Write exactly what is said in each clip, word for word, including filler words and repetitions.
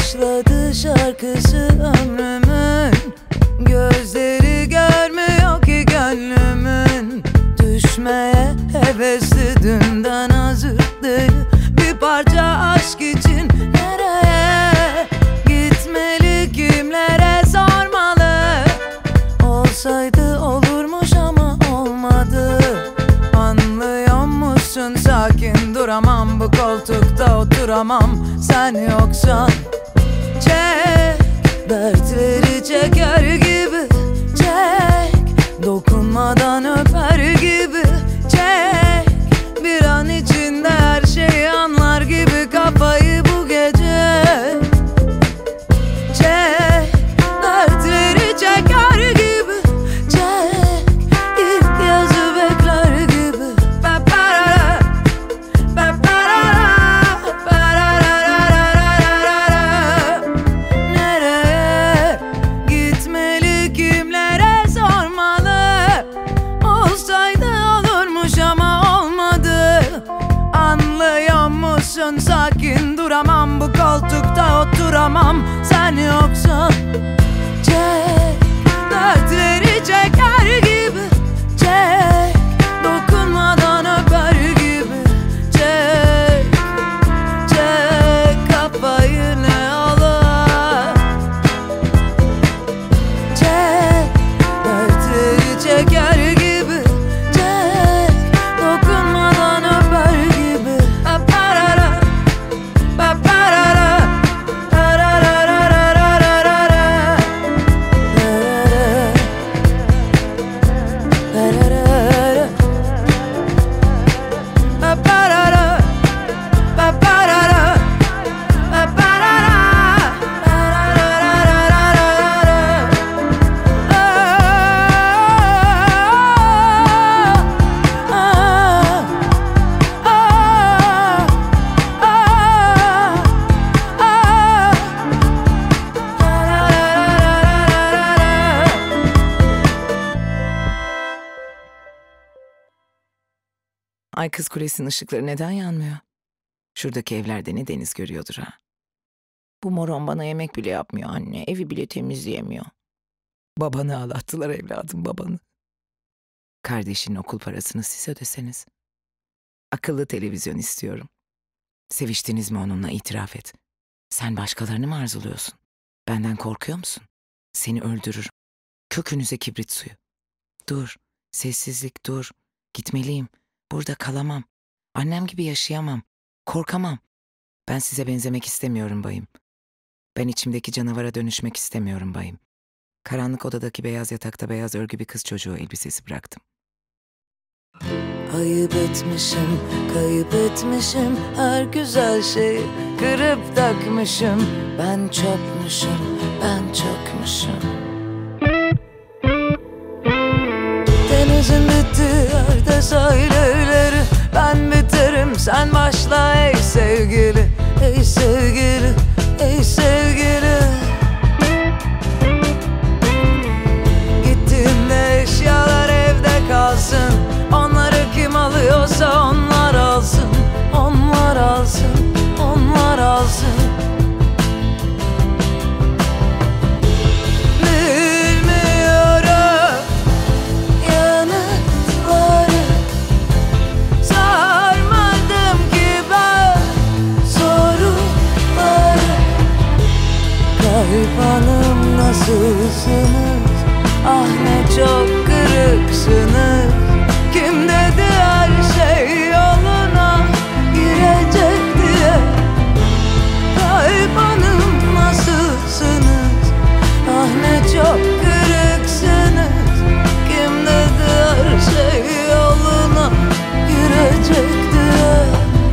Başladı şarkısı ömrümün, gözleri görmüyor ki gönlümün. Düşmeye hevesli dünden hazırdı bir parça aşk için. Nereye gitmeli, kimlere sormalı? Olsaydı olurmuş ama olmadı. Anlıyor musun, sakin duramam, bu koltukta oturamam sen yoksan. Çek, dertleri çeker gibi çek, dokunmadan öper gibi çek. Bir an içinde her şeyi anlar gibi kafayı bu gece. Çek, dertleri çeker gibi çek, ilk yazı bekler gibi. Nereye gitmeli, kimlere sormalı? Olsaydı olurmuş ama olmadı. Anlıyor musun, sakin duramam, bu koltukta oturamam sen yoksan. Çek, dertleri çeker gibi çek, dokunmadan öper gibi çek. Çek, kafayı ne olur. Çek, dertleri çeker gibi çek, dokunmadan öper gibi. Paparara, paparara, pararararararara. Pararara, paparara, paparara, paparara, pararararararara. Ay Kız Kulesi'nin ışıkları neden yanmıyor? Şuradaki evlerde ne deniz görüyordur ha? Bu moron bana yemek bile yapmıyor anne. Evi bile temizleyemiyor. Babanı ağlattılar evladım, babanı. Kardeşinin okul parasını siz ödeseniz. Akıllı televizyon istiyorum. Seviştiniz mi onunla, itiraf et. Sen başkalarını mı arzuluyorsun? Benden korkuyor musun? Seni öldürürüm. Kökünüze kibrit suyu. Dur, sessizlik dur. Gitmeliyim. Burada kalamam. Annem gibi yaşayamam. Korkamam. Ben size benzemek istemiyorum bayım. Ben içimdeki canavara dönüşmek istemiyorum bayım. Karanlık odadaki beyaz yatakta beyaz örgü bir kız çocuğu elbisesi bıraktım. Ayıp etmişim, kayıp etmişim, her güzel şeyi kırıp takmışım. Ben çökmüşüm, ben çökmüşüm. Denizin bittiği yerde sahil evleri, ben biterim sen başla ey sevgili. Ey sevgili, ey sevgili. Gittiğimde eşyalar evde kalsın, onları kim alıyorsa onlar alsın. Onlar alsın, onlar alsın. Bilmiyorum yanıtları, sormadım ki ben soruları. Kayıp hanım nasılsınız? Ah ne çok kırıksınız. Kim dedi her şey yoluna girecek diye? Kayıp hanım nasılsınız? Ah ne çok kırıksınız. Kim dedi her şey yoluna girecek diye?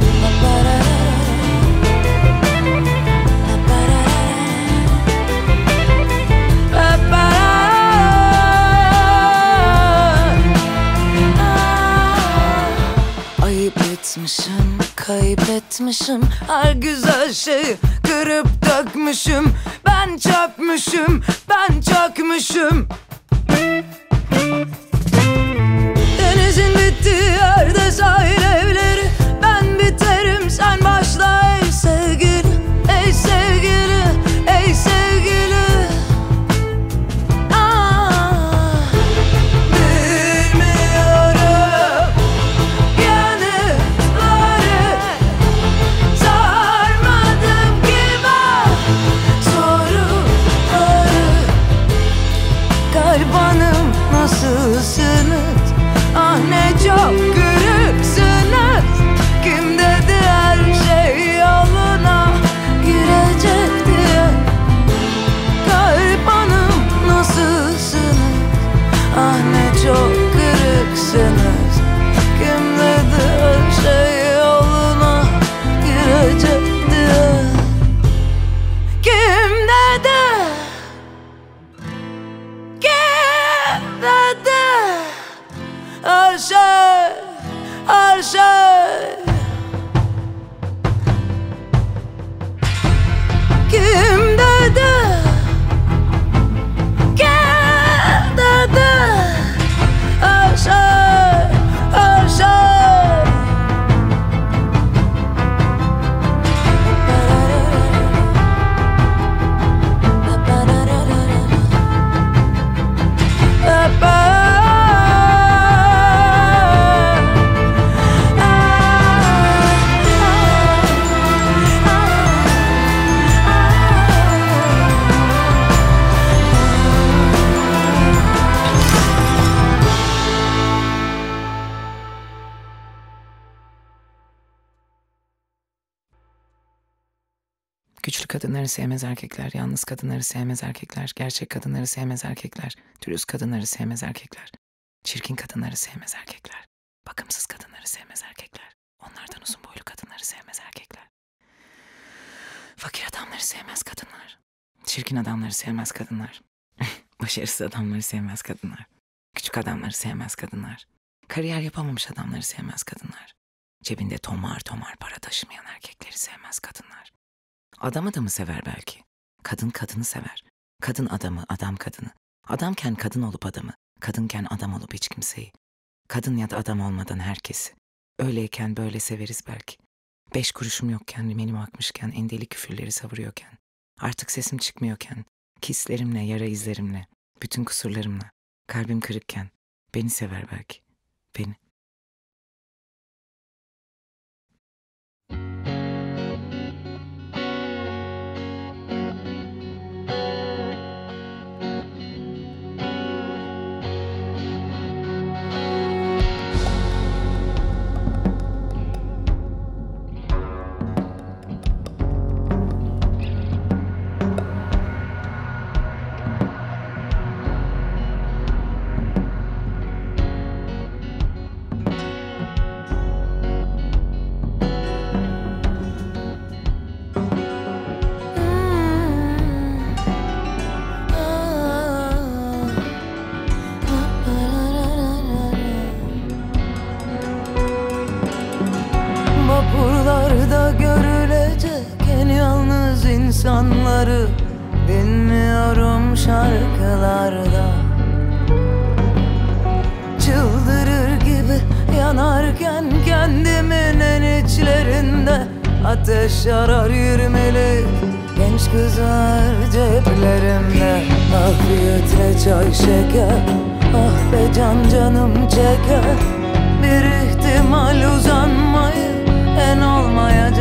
Ayıp etmişim, kayıp etmişim, her güzel şeyi kırıp dökmüşüm. Ben çökmüşüm, ben çökmüşüm. Denizin bittiği yerde sahil evleri, ben biterim sen başla ey sevgili. Ey sevgili, Güçlü kadınları sevmez erkekler, yalnız kadınları sevmez erkekler, gerçek kadınları sevmez erkekler, dürüst kadınları sevmez erkekler, çirkin kadınları sevmez erkekler, bakımsız kadınları sevmez erkekler, onlardan uzun boylu kadınları sevmez erkekler, fakir adamları sevmez kadınlar, çirkin adamları sevmez kadınlar, başarısız adamları sevmez kadınlar, küçük adamları sevmez kadınlar, kariyer yapamamış adamları sevmez kadınlar, cebinde tomar tomar para taşımayan erkekleri sevmez kadınlar. Adam adamı sever belki. Kadın kadını sever. Kadın adamı, adam kadını. Adamken kadın olup adamı, kadınken adam olup hiç kimseyi. Kadın ya da adam olmadan herkesi. Öyleyken böyle severiz belki. Beş kuruşum yokken, rimelim akmışken, endeli küfürleri savuruyorken, artık sesim çıkmıyorken, kislerimle, yara izlerimle, bütün kusurlarımla, kalbim kırıkken, beni sever belki. Beni. Vapurlarda görülecek en yalnız insanları dinliyorum şarkılarda. Çıldırır gibi yanarken kendimin en içlerinde ateş yarar yirmili genç kızlar ceplerimde. Afiyetle çay şeker, ah be can canım çeker bir ihtimal uzanmayı en olmayacak